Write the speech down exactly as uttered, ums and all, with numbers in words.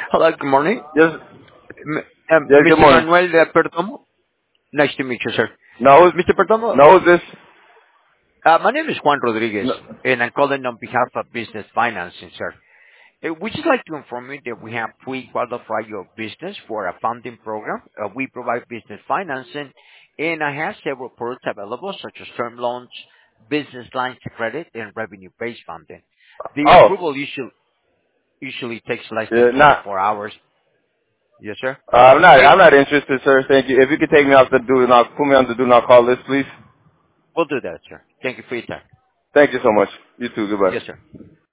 Hello, good morning. Yes. M- um, Yes. Good mister morning. Manuel uh, Perdomo. Nice to meet you, sir. Now who's mister Perdomo, now who's this? uh, my name is Juan Rodriguez, No. and I'm calling on behalf of Business Financing, sir. Uh, we just like to inform you that we have pre-qualified your business for a funding program. Uh, we provide business financing, and I have several products available, such as term loans, business lines of credit, and revenue-based funding. The Oh. approval usually usually takes less than Yeah. Not. twenty-four hours. Yes, sir. Uh, I'm not. Hey, I'm not interested, sir. Thank you. If you could take me off the do not put me on the do not call list, please. we'll do that, sir. Thank you for your time. Thank you so much. You too. Goodbye. Yes, sir.